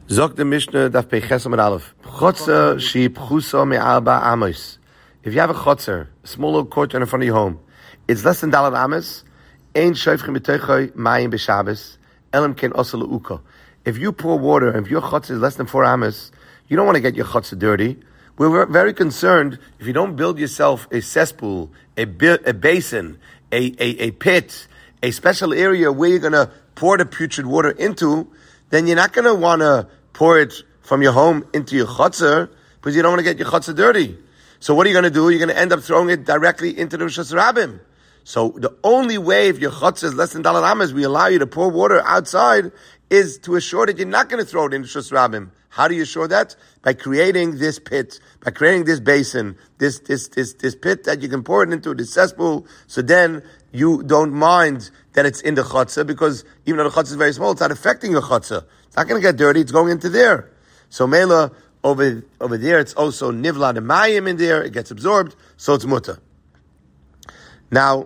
Zog the Mishnah daf peiches amud aleph. Chotzer she pchusa me'arba amos. If you have a chotzer, a small little courtyard in front of your home, it's less than dalad amos. Ein shayfchim b'teichoy mayim b'Shabbos. Elam ken osa le'uka. If you pour water, if your chotzer is less than 4 amos, you don't want to get your chotzer dirty. We're very concerned if you don't build yourself a cesspool, a basin, a pit, a special area where you're going to pour the putrid water into, then you're not going to want to pour it from your home into your chotzer because you don't want to get your chotzer dirty. So what are you going to do? You're going to end up throwing it directly into the Rishus Rabbim. So the only way, if your chotzer is less than dalad amos, we allow you to pour water outside, is to assure that you're not going to throw it into Rishus Rabbim. How do you assure that? By creating this pit, by creating this basin, this pit that you can pour it into, this cesspool, so then you don't mind that it's in the chotzer, because even though the chotzer is very small, it's not affecting your chotzer. It's not going to get dirty, it's going into there. So Mela, over there, it's also nivla the mayim in there, it gets absorbed, so it's mutter. Now,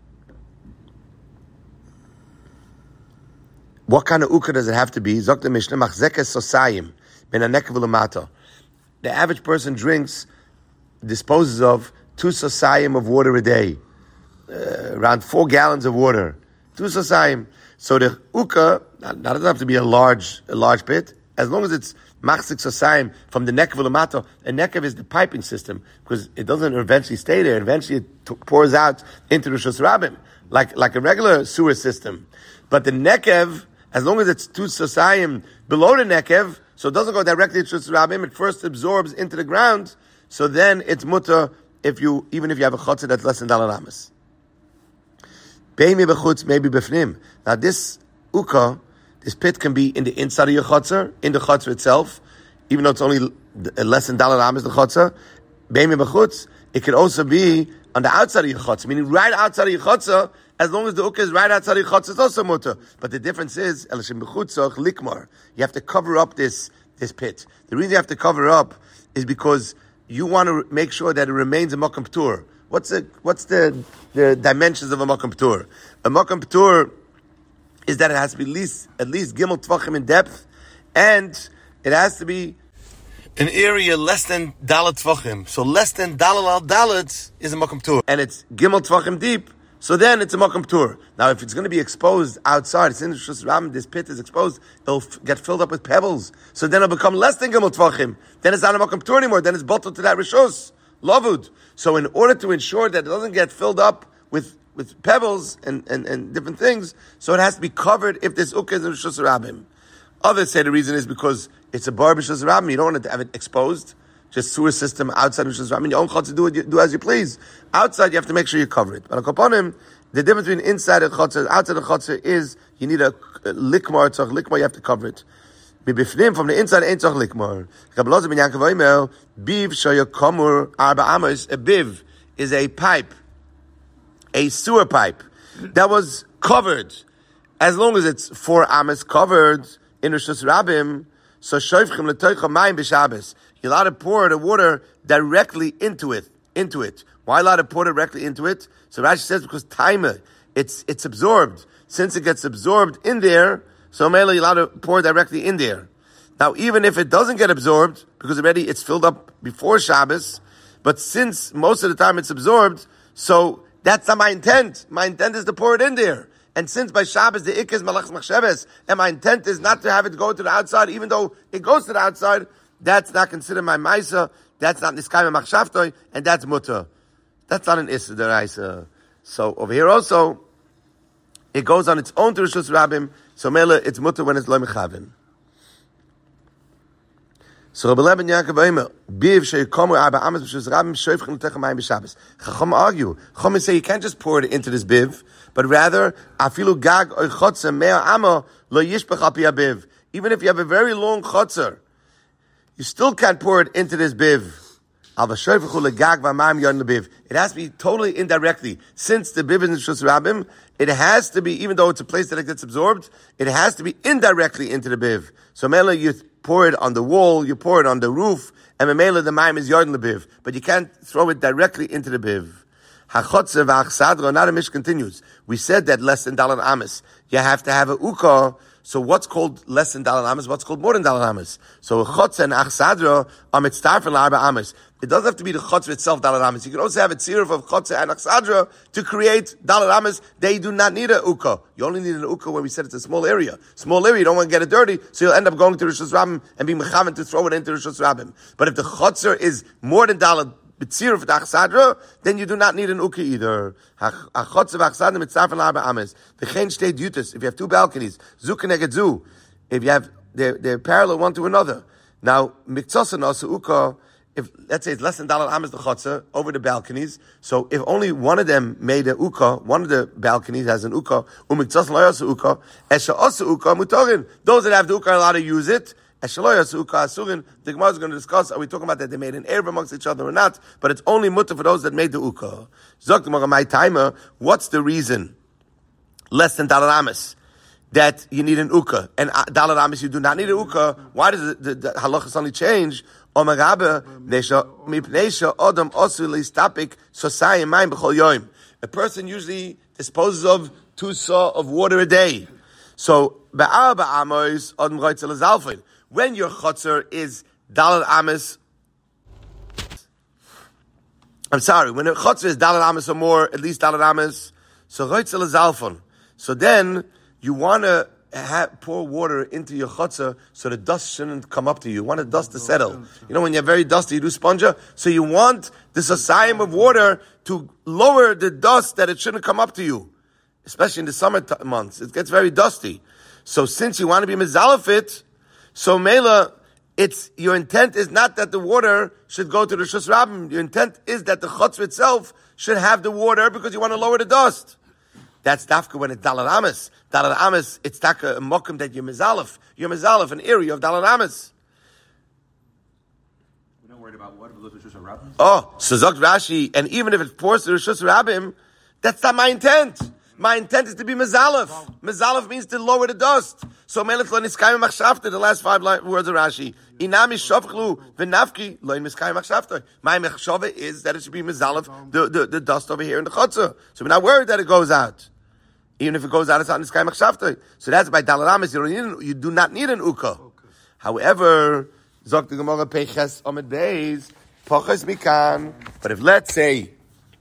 what kind of uka does it have to be? Zok the Mishnah, machzekes sosayim. The average person disposes of 2 sosayim of water a day, around 4 gallons of water, 2 sosayim. So the uka, that doesn't have to be a large pit, as long as it's machzik sosayim from the nekev l'mato. A nekev is the piping system, because it doesn't eventually stay there. Eventually it pours out into the Rishus Rabbim, like a regular sewer system. But the nekev, as long as it's 2 sosayim below the nekev, so it doesn't go directly to Rishus Rabbim, it first absorbs into the ground, so then it's mutter even if you have a chotzer that's less than dalad amos. Beimi b'chutz, maybe b'fnim. Now this uka, this pit can be in the inside of your chotzer, in the chotzer itself, even though it's only less than dalad amos, the chotzer. Beimi b'chutz, it could also be on the outside of your chotzer, meaning right outside of your chotzer. As long as the uka is right outside of your chotzer, it's also mutter. But the difference is, you have to cover up this pit. The reason you have to cover up is because you want to make sure that it remains a makam ptur. What's the dimensions of a makam ptur? A makam ptur is that it has to be at least gimel tvachim in depth, and it has to be an area less than dalet tvachim. So less than dalet al dalet is a makam ptur, and it's gimel tvachim deep. So then it's a makam ptur. Now, if it's going to be exposed outside, it's in the Rishus Rabbim, this pit is exposed, it'll get filled up with pebbles. So then it'll become less than gimel tvachim. Then it's not a makam ptur anymore. Then it's bottled to that rishus lavud. So in order to ensure that it doesn't get filled up with pebbles and different things, so it has to be covered if this uka is in Rishus Rabbim. Others say the reason is because it's a bar Rishus Rabbim. You don't want to have it exposed. Just sewer system outside of Rishus Rabbim. Your own chotzer, do as you please. Outside, you have to make sure you cover it. But upon him, the difference between inside the chotzer, outside the chotzer is you need a likmar. Tzach likmar, you have to cover it. Bifnim, from the inside, ain't tzach likmar. Kabbalah ben Yaakov Omer, biv shayakamur arba amos. A biv is a pipe, a sewer pipe that was covered. As long as it's 4 amos covered in Rishus Rabbim, so shoyfchim l'toicha mayim b'Shabbos. You're allowed to pour the water directly into it. Why allowed to pour directly into it? So Rashi says because timer, it's absorbed. Since it gets absorbed in there, so mainly you're allowed to pour directly in there. Now, even if it doesn't get absorbed, because already it's filled up before Shabbos, but since most of the time it's absorbed, so that's not my intent. My intent is to pour it in there. And since by Shabbos the ik is malach machsheves, and my intent is not to have it go to the outside, even though it goes to the outside, that's not considered my maisa, that's not niskayim machshavtoi, and that's mutter. That's not an issa deraisa. So over here also, it goes on its own to Rishus Rabbim, so mele, it's mutter when it's lo mechavin. So Rabbi Leben Yaakov Omer, biv sheikomu arba amos b'Rishus Rabbim shoyfchim l'techa mayim b'Shabbos. Chacham argue. Chacham say you can't just pour it into this biv, but rather afilu gag oy chotzer mea amo lo yishpach al pi habiv. Even if you have a very long chotzer, you still can't pour it into this biv. It has to be totally indirectly. Since the biv is in Rishus Rabbim, it has to be, even though it's a place that it gets absorbed, it has to be indirectly into the biv. So Mela, you pour it on the wall, you pour it on the roof, and Mela, the mayim is yard in the biv. But you can't throw it directly into the biv. Now the Mish continues. We said that less than dalad amos, you have to have a uka So what's called less than Daled Amas? What's called more than Daled Amas? So Chotze and Achsadra are mitzdarfen l'arba Amas. It doesn't have to be the Chotze itself, Daled Amas. You can also have a tziruf of Chotze and Achsadra to create Daled Amas. They do not need a Uka. You only need an Uka when we said it's a small area. Small area, you don't want to get it dirty, so you'll end up going to Rishus Rabbim and being mechavan to throw it into Rishus Rabbim. But if the Chotzer is more than Daled B'tziruf d'achsadra, then you do not need an uka either. Hachotze v'achsadra mitzarfen l'arba ames. V'chein shtei dutas. If you have two balconies, zu keneged zu. If you have, they're parallel one to another. Now, mikzosan also uka, if, let's say it's less than Daled Ames the chotze, over the balconies, so if only one of them made a uka, one of the balconies has an uka, umikzosan lo yasa uka, esha osa uka mutorin. Those that have the uka are allowed to use it. The Gemara is going to discuss, are we talking about that they made an Erev amongst each other or not? But it's only mutter for those that made the Uka. Zok the my timer, what's the reason? Less than Daled Ames, that you need an Uka. And Daled Ames, you do not need an Uka. Why does the halacha suddenly change? A person usually disposes of 2 saw of water a day. So, when your chotzer is Daled Ames, when a chotzer is Daled Ames or more, at least Daled Ames, so roitzel zalfon. So then you want to pour water into your chotzer so the dust shouldn't come up to you. You want the dust to settle. You know, when you're very dusty, you do sponge. So you want this asayim of water to lower the dust that it shouldn't come up to you. Especially in the summer months. It gets very dusty. So since you want to be mezalef, so Mela, your intent is not that the water should go to the Rishus Rabbim. Your intent is that the chotzer itself should have the water because you want to lower the dust. That's dafka when it's Daled Ames. Daled Ames, it's taka a mokum that you're mezalef. You're mezalef, an area of Daled Ames. We're not worried about water for the Rishus Rabbim? Oh, so Zok Rashi, and even if it pours to the Rishus Rabbim, that's not my intent. My intent is to be mezalef. Mezalef means to lower the dust. So Melech lo niskayim machshavta, the last 5 words of Rashi. Inami shovchlu v'nafki lo niskayim machshavta. My mechshava is that it should be mezalef, the dust over here in the chotzer. So we're not worried that it goes out. Even if it goes out, it's not niskayim machshavta. So that's by Daled Ames, you do not need an uka. Okay. However, zok the Gemara peches omed beis, poches mikan. But if let's say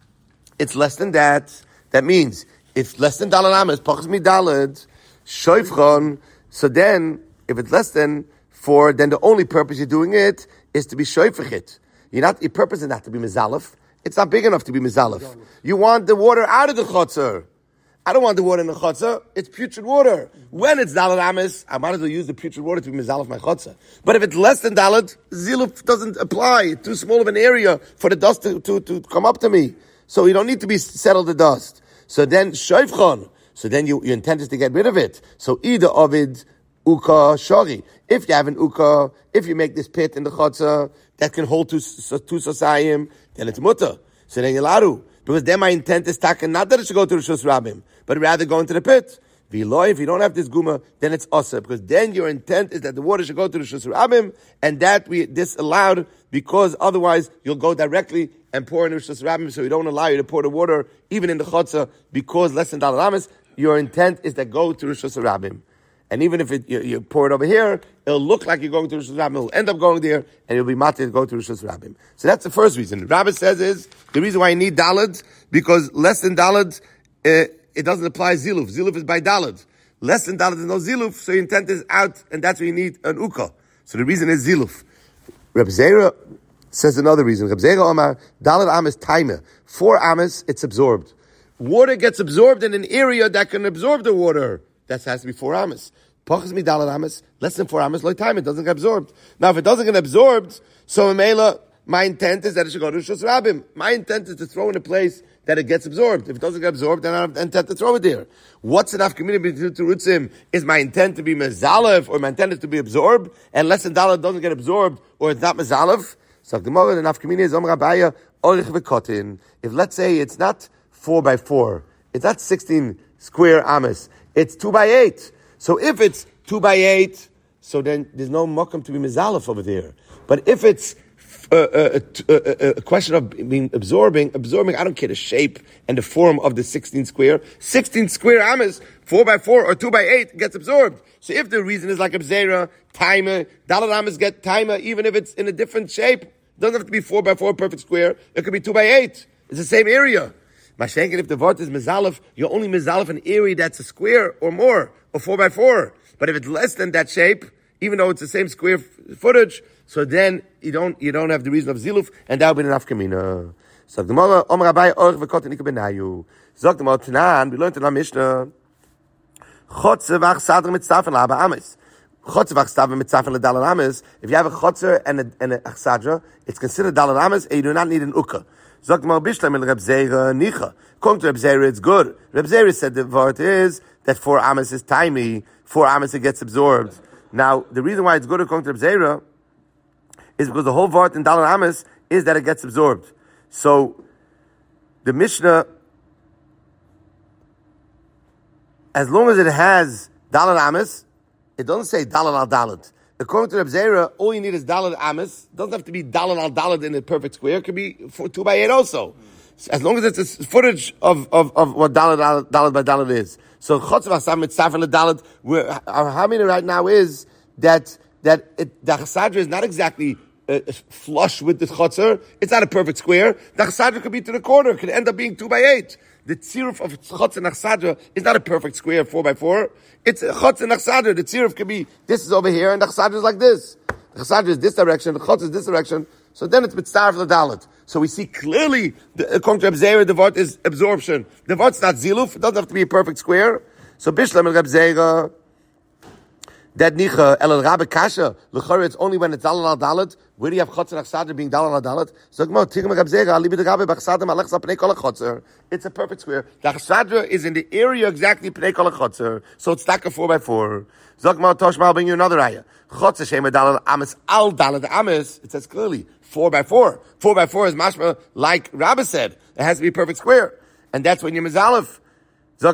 it's less than that, that means if less than Daled Ames, poches mi daled, shoifchon. So then, if it's less than 4, then the only purpose you're doing it is to be shoifechit. Your purpose is not to be mezalef. It's not big enough to be mezalef. You want the water out of the chotzer. I don't want the water in the chotzer. It's putrid water. When it's Daled Ames, I might as well use the putrid water to be mezalef my chotzer. But if it's less than Daled, ziluf doesn't apply. It's too small of an area for the dust to come up to me. So you don't need to be settle the dust. So then shoifchon. So then your intent is to get rid of it. So either ovid, uka, shori. If you have an uka, if you make this pit in the chotzer that can hold two sosayim, then it's mutter. So then yelaru. Because then my intent is taken, not that it should go to the Rishus Rabbim, but rather go into the pit. V'loi, if you don't have this guma, then it's asa. Because then your intent is that the water should go to the Rishus Rabbim, and that we disallowed, because otherwise you'll go directly and pour in the Rishus Rabbim, so we don't allow you to pour the water even in the chotzer, because less than Daled Ames. Your intent is to go to Rishus Rabbim. And even if you pour it over here, it'll look like you're going to Rishus Rabbim. It'll end up going there, and you'll be matir to go to Rishus Rabbim. So that's the first reason. Rabbi says is, the reason why you need Daled, because less than Daled, it doesn't apply Ziluf. Ziluf is by Daled. Less than Daled is no Ziluf, so your intent is out, and that's why you need an Uka. So the reason is Ziluf. Reb Zera says another reason. Reb Zera Omar, Daled Ames Taime. 4 Ames, it's absorbed. Water gets absorbed in an area that can absorb the water. That has to be 4 Ames. Pachas mi Daled Ames, less than 4 Ames, loy time, it doesn't get absorbed. Now, if it doesn't get absorbed, so my intent is that it should go to Rishus Rabbim. My intent is to throw in a place that it gets absorbed. If it doesn't get absorbed, then I have intent to throw it there. What's enough community between two rutzim? Is my intent to be mezalef, or my intent is to be absorbed, and less than Daled doesn't get absorbed, or it's not mezalef? So the Gemara, the naf community is Om Rabaya, Orich v'kotin. If let's say it's not 4 by 4, it's not 16 square ames, it's 2 by 8. So if it's 2 by 8, so then there's no mokum to be mezalef over there. But if it's a question of being absorbing. I don't care the shape and the form of the 16 square. 16 square amas, 4 by 4 or 2 by 8 gets absorbed. So if the reason is like Abzera, timer, Dalet amas get timer, even if it's in a different shape, it doesn't have to be 4 by 4 perfect square. It could be 2 by 8. It's the same area. Mashenken, if the vort is mezalef, you're only mezalef an area that's a square or more, or 4 by 4. But if it's less than that shape, even though it's the same square footage, so then you don't have the reason of ziluf, and that would be enough kamina. So the Gemara, Omer Abai Orch v'Kotin Ika Benayu. So the Gemara Tanan, we learned in our Mishnah, Chotze v'ach sadr mitzafen la'aba ames. Chotze v'ach sadr mitzafen l'dalet ames. If you have a chotze and a achsadra, it's considered dalet ames, and you do not need an ukkah. So the Gemara Bishlam el Reb Zera nicha. According to Reb Zera, it's good. Reb Zera said the word is that 4 ames is timey, 4 ames it gets absorbed. Now, the reason why it's good according to Reb Zera is because the whole vart in Dalet Ames is that it gets absorbed. So, the Mishnah, as long as it has Dalet Ames, it doesn't say Dalet al Dalet. According to Reb Zera, all you need is Dalet Ames. It doesn't have to be Dalet al Dalet in a perfect square. It could be 2 by 8 also. As long as it's a footage of what Dalet by Dalet is. So, Chotz v'asam mitzafel Dalet, our harmony right now is that the Chassadra is not exactly flush with the chotzer. It's not a perfect square. The chassadra could be to the corner. It could end up being 2 by 8. The tziruf of chotzer and chassadra is not a perfect square 4 by 4. It's a chotzer and chassadra. The tziruf could be, this is over here, and the chassadra is like this. The chassadra is this direction, the chotzer is this direction. So then it's mitzaref l'dalet. So we see clearly, according to Reb Zera, the vort is absorption. The vort's not ziluf. It doesn't have to be a perfect square. So Bishlam and Reb Zera, that nicha el rabbe kasha l'chara, it's only when it's dalal al dalet. Where do you have chotzer achsadra being dalal al dalet? So it's a perfect square. The achsadra is in the area exactly pnei kol chotzer, so it's like a 4 by 4. Zogma Toshma, I'll bring you another ayah. Chotzer shema dalal ames al dalet ames. It says clearly 4 by 4. 4 by 4 is mashma like Rabbi said. It has to be a perfect square, and that's when you're mezalef. It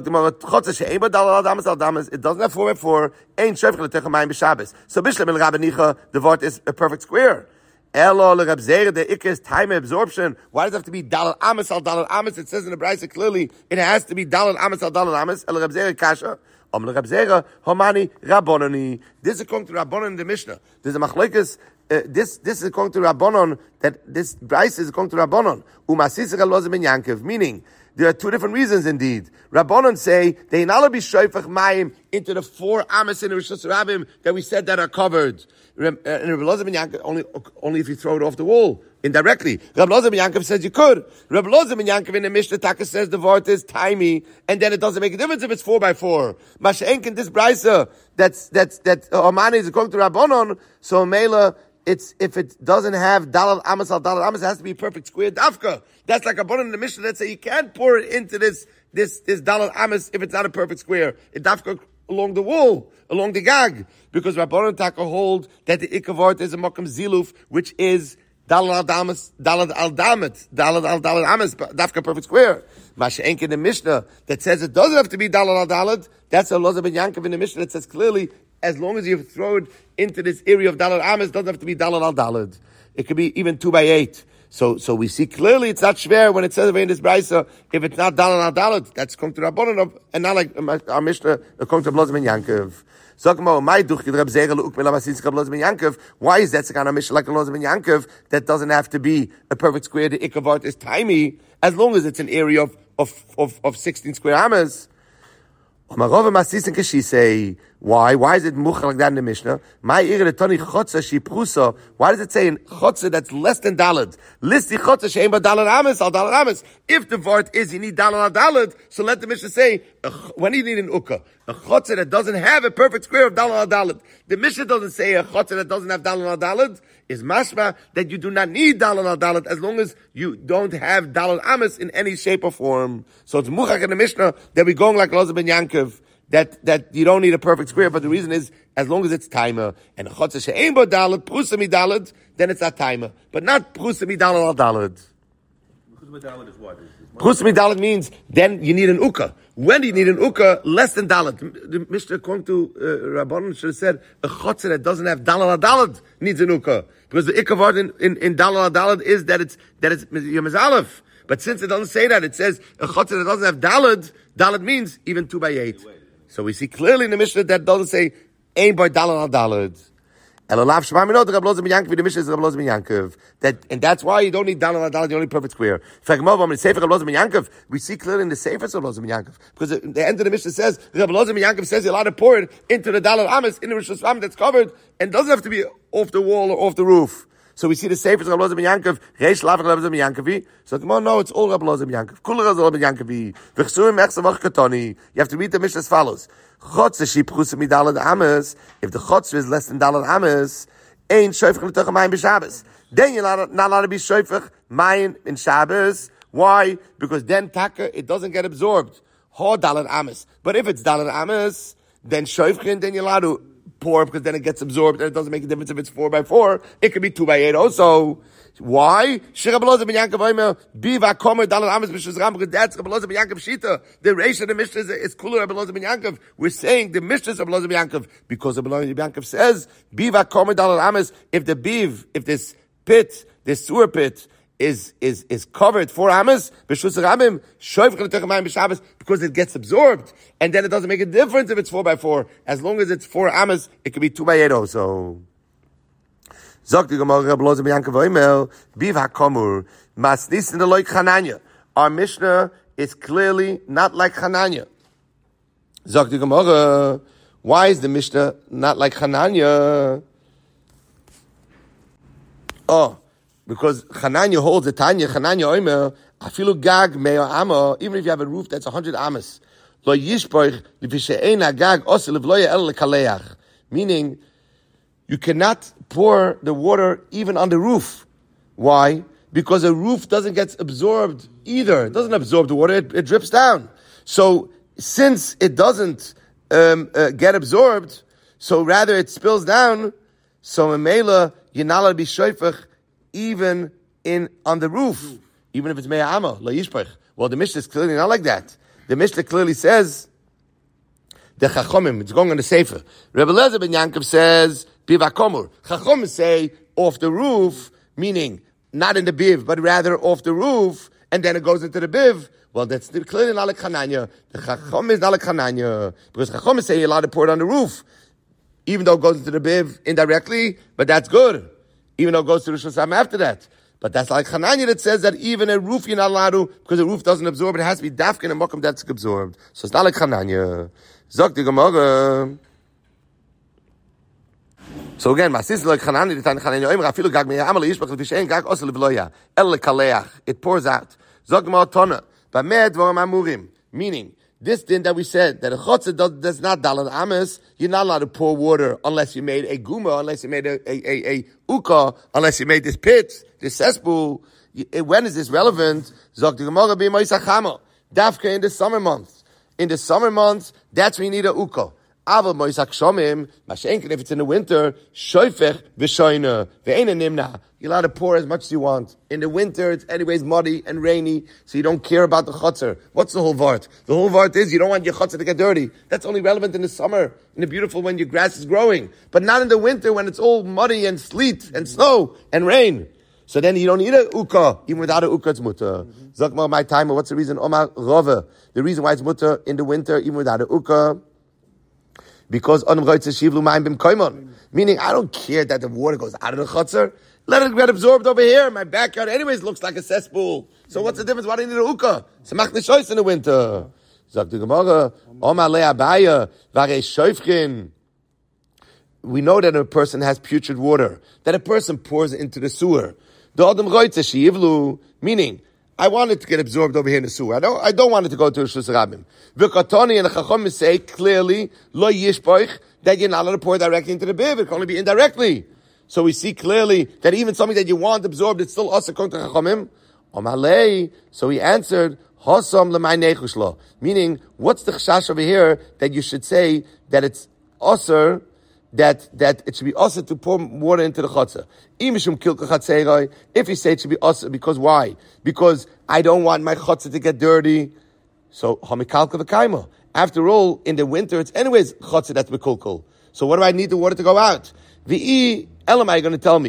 doesn't have 4 by 4. Ain't shofech l'techa mayim b'Shabbos. So bishlam el Rabbi Nicha, the vort is a perfect square. Elo l'Reb Zera, the ikka is time absorption. Why does it have to be dalal ames al dalal ames? It says in the Brisa clearly it has to be dalal ames al dalal ames. El Reb Zera kasha. Reb Zera homani rabonani. This is according to Rabbonon in the Mishnah. There's a machlekes. This is according to Rabbonon, that this Brisa is according to Rabbonon. Umasisach elozim ben Yankiv, meaning there are 2 different reasons indeed. Rabbonon say they not be shoifach mayim into the 4 ames in the Rishus Rabbim that we said that are covered. And Rabbi Elazar ben Yankov, only if you throw it off the wall indirectly. Rabbi Elazar ben Yankov says you could. Rabbi Elazar ben Yankov in the Mishnah Taka says the vort is timey, and then it doesn't make a difference if it's 4 by 4. Masha'enk in this brisa that Omani is according to Rabbonon, so Mela. If it doesn't have dalal amas al dalal amas, it has to be a perfect square dafka. That's like a bun in the Mishnah that say you can't pour it into this dalal amas if it's not a perfect square. It dafka along the wall, along the gag, because Rabbanon Taka hold that the ikavort is a makam ziluf, which is dalal al damas, dalal al damet, dalal al dalal amas, dafka perfect square. Masha'enk in the Mishnah that says it doesn't have to be dalal al dalad. That's a Elazar ben Yankov in the Mishnah that says clearly, as long as you throw it into this area of Dalad Ames, it doesn't have to be Dalad al Dalad. It could be even 2 by 8. So we see clearly it's not shver when it says in this brisa, if it's not Dalad al Dalad, that's come to Rabbanon, and not like our Mishnah, come to Elazar ben Yankov. Why is that kind of Mishnah like Elazar ben Yankov that doesn't have to be a perfect square? The ikavart is timey, as long as it's an area of 16 square amas. Why is it mucha like that in the Mishnah? Why does it say in chotze that's less than dalad? Listi chotze she'em ba dalad ames al dalad ames. If the vort is you need dalad al dalad, so let the Mishnah say when do you need an ukkah? A chotze that doesn't have a perfect square of dalad al dalad. The Mishnah doesn't say a chotze that doesn't have dalad al dalad is mashma that you do not need dalad al dalad as long as you don't have dalad ames in any shape or form. So it's muchach in the Mishnah that we're going like Elazar ben Yankov. That you don't need a perfect square, but the reason is as long as it's timer and chotze she'ein bo dalad, prusa mi dalad, then it's not timer, but not prusa mi dalad al dalad. Dalet is what? Chutz Dalet means then you need an uka. When do you need an uka? Less than Dalet. The Mishnah, according to Rabbanon, should have said a chotzer that doesn't have Dalet needs an uka, because the ikavard in Dalet is that it's Yom Aleph. But since it doesn't say that, it says a chotzer that doesn't have Dalet means even 2/8. So we see clearly in the Mishnah that doesn't say ain by Dalet. And that's why you don't need Dalet, you only perfect square. We see clearly in the Sefer of Rabbi Elazar ben Yankov, because at the end of the Mishnah says, Rabbi Elazar ben Yankov says you're allowed to pour it into the Dalet Ames, in the Rosh Hashanah that's covered, and doesn't have to be off the wall or off the roof. So we see the Sefer of Rabbi Elazar ben Yankov, Reish Lav Rabbi Elazar ben Yankovi. So come on, no, it's all Rabbi Elazar ben Yankov. Kul Rabbi Elazar ben Yankovi. You have to read the Mishnah as follows. If the chotzer is less than Dalet Ames, ain't shoyfech l'toch mayim b'Shabbos. Then you're not allowed to be shoyfech mayim in Shabbos. Why? Because then taka, it doesn't get absorbed. Ho Dalet Ames. But if it's Dalet Ames, then shoyfech, then you're allowed to pour, because then it gets absorbed, and it doesn't make a difference if it's 4x4. It could be 2x8 also. Why? Because that's Rabbi Elazar ben Yankov Shita. The Reish of the Mishnah is cooler Rabbi Elazar ben Yankov. We're saying the Mishnah is Rabbi Elazar ben Yankov because Rabbi Elazar ben Yankov says Biva Komer Dalet Ames. If this pit, this sewer pit is covered 4 ames, because it gets absorbed, and then it doesn't make a difference if it's 4x4. As long as it's 4 ames, it could be 2x8 also. Zok the Gemara Rabbi Elazar ben Yankov Omer Biv HaKomur Masnis in the Loik Chananya. Our Mishnah is clearly not like Chananya. Zok the Gemara, why is the Mishnah not like Chananya? Oh, because Chananya holds the Tanya. Chananya Omer Afilu Gag Meo Amo. Even if you have a roof that's 100 amas, Lo Yishpoich L'Vishe'ein Gag Osel L'Vloya El Lekaleach. Meaning, you cannot pour the water even on the roof. Why? Because a roof doesn't get absorbed either. It doesn't absorb the water, it drips down. So, since it doesn't get absorbed, so rather it spills down, so in Mela, you're not allowed to be shoyfech even on the roof, even if it's me'ama, la yishpech. Well, the Mishnah is clearly not like that. The Mishnah clearly says, the Chachomim, it's going on the Sefer. Rabbi Elazar ben Yankov says, Biv HaKomur. Chachomim say, off the roof, meaning not in the Biv, but rather off the roof, and then it goes into the Biv. Well, that's clearly not like Chananya. The Chachomim is not like Chananya, because Chachomim say you're allowed to pour it on the roof, even though it goes into the Biv indirectly, but that's good. Even though it goes to the Rosh Hashanah after that. But that's like Chananya that says that even a roof you're not allowed to, because the roof doesn't absorb, it has to be dafkin and mokum that's absorbed. So it's not like Chananya. Zok the Gemara. So again, Masis like Chananya, the Tanya Chananya, Omer afilu gag me'amal yishbach l'vishein gag osel l'vloya el lekaleach. It pours out. Zok Gemara Tona. B'meh dvorim amurim. Meaning, this thing that we said, that a chotzer does not Dalet Ames, you're not allowed to pour water unless you made a guma, unless you made a uka, unless you made this pit, this cesspool. When is this relevant? Zok the Gemara b'moisach chama. Dafka in the summer months. In the summer months, that's when you need a uka. Aval moisak shomim, mashenkin, if it's in the winter, shoyfech v'shoyna, ve'ena nimna. You're allowed to pour as much as you want. In the winter, it's anyways muddy and rainy, so you don't care about the chotzer. What's the whole vart? The whole vart is you don't want your chotzer to get dirty. That's only relevant in the summer, in the beautiful when your grass is growing. But not in the winter when it's all muddy and sleet and snow and rain. So then you don't need a uka. Even without a uka, it's mutter. Zakma, my timer, what's the reason? Omar Rove. The reason why it's mutter in the winter, even without a uka, because meaning I don't care that the water goes out of the chotzer. Let it get absorbed over here. My backyard anyways looks like a cesspool. So what's the difference? Why do you need a uka? Samach neshois in the winter. Zok the Gemara, Omar le'abaya v'arei shoifkin. We know that a person has putrid water, that a person pours into the sewer. The Adam roitze sheyivlu, meaning, I want it to get absorbed over here in the sewer. I don't want it to go to Rishus Rabim. V'katoni and the Chacham say clearly, lo yishpoich, that you're not allowed to pour directly into the biv. It can only be indirectly. So we see clearly that even something that you want absorbed, it's still us according to Chachamim. Omalei. So he answered, Hosam l'may nechushlo. Meaning, what's the chashash over here that you should say that it's usher that it should be also to pour water into the chutzah. If you say it should be also, because why? Because I don't want my chutzah to get dirty. So hamikalka v'kaima. After all, in the winter, it's anyways chutzah that's mekulkul. So what do I need the water to go out? V'i elam, are you going to tell me?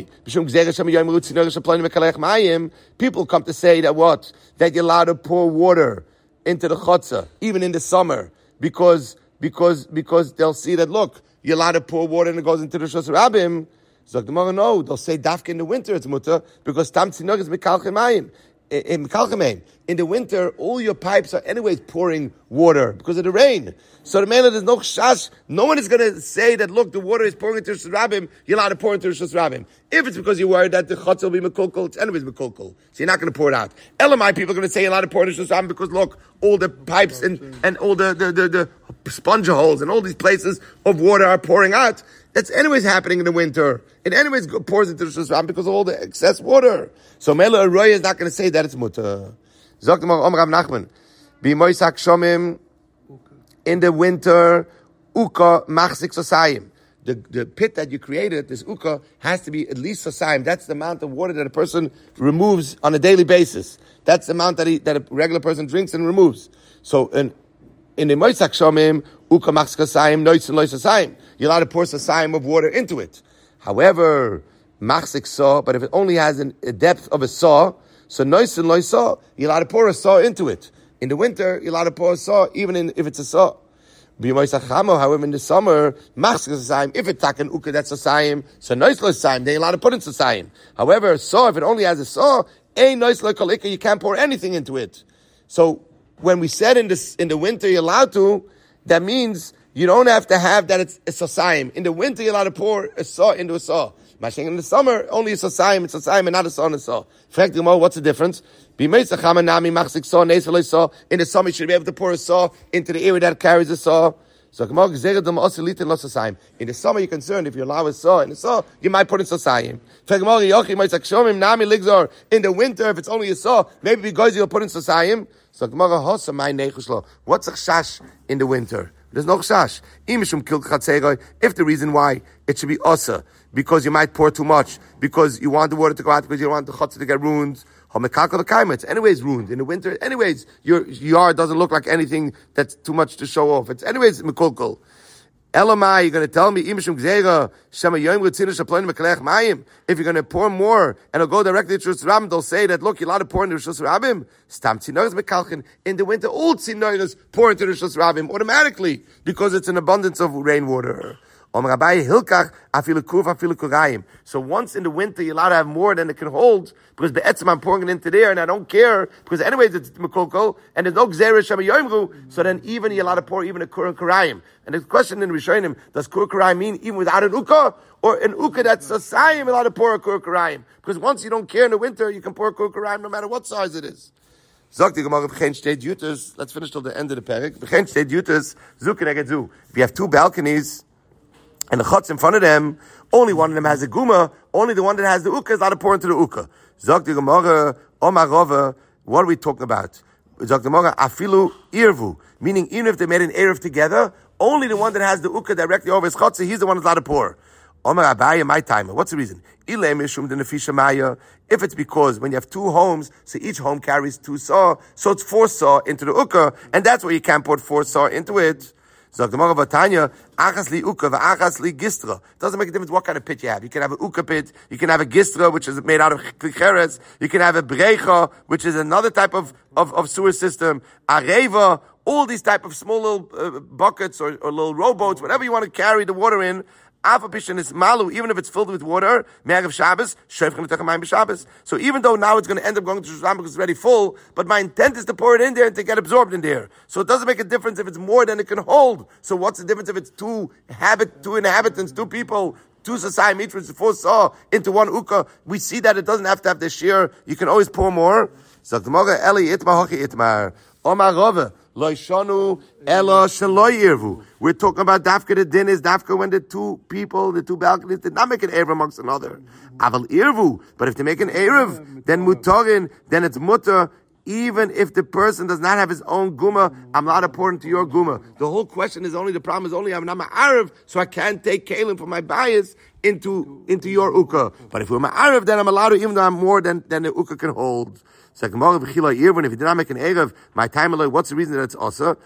People come to say that what? That you're allowed to pour water into the chutzah, even in the summer, because they'll see that, look, you're allowed to pour water and it goes into the Shos Rabim. Zok the Gemara, no, they'll say dafka in the winter it's mutter, because tam tzinok is mekalchem mayim. In the winter, all your pipes are anyways pouring water because of the rain. So the man, there's no chash. No one is going to say that, look, the water is pouring into Rosh Rabim, you're allowed to pour into Rosh Rabim. If it's because you're worried that the chutz will be mekulkul, it's anyways mekulkul. So you're not going to pour it out. Elamai people are going to say you're allowed to pour into Rosh Rabim because, look, all the pipes and all the sponge holes and all these places of water are pouring out. That's anyways happening in the winter. It anyways pours into the Rosh Hashanah because of all the excess water. So Mela Aroya is not going to say that it's mutter. Zok Rav Nachman, b'moisak shomim, in the winter, uka machzik sosayim. The pit that you created, this uka, has to be at least sosayim. That's the amount of water that a person removes on a daily basis. That's the amount that a regular person drinks and removes. So in the moisak shomim, uka machzik sosayim, nois and lois sosayim. You're allowed to pour sosayim of water into it. However, machzik saw, but if it only has a depth of a saw, so nois and lois saw, you're allowed to pour a saw into it. In the winter, you're allowed to pour a saw, even if it's a saw. However, in the summer, machzik sosayim, if it's taken uka that's sosayim, so nois lois sosayim, then you're allowed to put in sosayim. However, a saw, if it only has a saw, nois lois kol ika, you can't pour anything into it. So when we said in the winter you're allowed to, that means you don't have to have that it's a sosayim. In the winter, you're allowed to pour a saw into a saw. In the summer, only a sosayim, it's sosayim and not a saw and a saw. What's the difference? In the summer, you should be able to pour a saw into the area that carries a saw. In the summer, you're concerned if you allow a saw in the saw, you might put in sosayim. In the winter, if it's only a saw, maybe because you'll put in sosayim. What's a chash in the winter? There's no chash. If the reason why it should be osa, because you might pour too much, because you want the water to go out, because you don't want the chutzah to get ruined, it's anyways ruined. In the winter, anyways, your yard doesn't look like anything that's too much to show off. It's anyways mekulkul. Elamai, you're going to tell me, if you're going to pour more and it'll go directly to Rosh Rabim, they'll say that, look, you're allowed to pour into Rosh Rabim. In the winter, all tzinoros pour into Rosh Rabim automatically because it's an abundance of rainwater. So once in the winter, you're allowed to have more than it can hold, because be'etzim I'm pouring it into there, and I don't care, because anyways it's mekulkul, and there's no gzera shema yoimru, so then even you're allowed to pour even a kur and karayim. And the question in Rishonim, does kur karayim mean even without an uka, or an uka that's a sayim allowed to pour a kur karayim? Because once you don't care in the winter, you can pour a kur karayim no matter what size it is. Let's finish till the end of the parak. If you have two balconies, and the chutz in front of them, only one of them has a guma, only the one that has the uka is allowed to pour into the uka. Zok the Gemara, Omar Rava, what are we talking about? Zok the Gemara, afilu irvu, meaning even if they made an erev together, only the one that has the uka directly over his chutz, he's the one that's allowed to pour. Omar Abaye, my timer. What's the reason? If it's because when you have two homes, so each home carries two saw, so it's four saw into the uka, and that's why you can't put four saw into it. So the Gemara Vatanya, achas li uka v'achas li gistra. It doesn't make a difference what kind of pit you have. You can have an uka pit, you can have a gistra, which is made out of klicheres, you can have a brecha, which is another type of sewer system, areva, all these type of small little buckets or little rowboats, whatever you want to carry the water in. Is malu, even if it's filled with water, Me'erev Shabbos, so even though now it's going to end up going to Shushan because it's already full, but my intent is to pour it in there and to get absorbed in there. So it doesn't make a difference if it's more than it can hold. So what's the difference if it's two inhabitants, two people, two society meters, four saw into one uka? We see that it doesn't have to have the shear. You can always pour more. So Gemara Eli Itmar Hochi Itmar Omar Rava. We're talking about dafka. The din is dafka when the two balconies did not make an erev amongst another. Aval irvu, but if they make an erev, then mutarin, then it's mutter even if the person does not have his own guma, I'm not important to your guma. The whole question is only, the problem is only I'm not ma'arev, so I can't take kalim from my bias into your uka. But if we're ma'arev, then I'm allowed to, even though I'm more than the uka can hold. So if you did not make an erev, my time alone, what's the reason that it's also?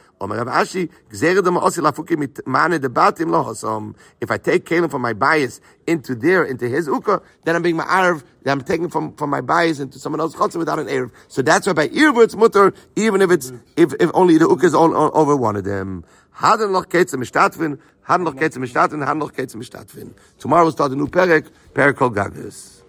If I take kalim from my bias into his uka, then I'm being ma'arev, then I'm taking from my bias into someone else's chotzer without an erev. So that's why by erev it's mutter, even if it's if only the uka is over one of them. Tomorrow we'll start a new perek Kol Gagas.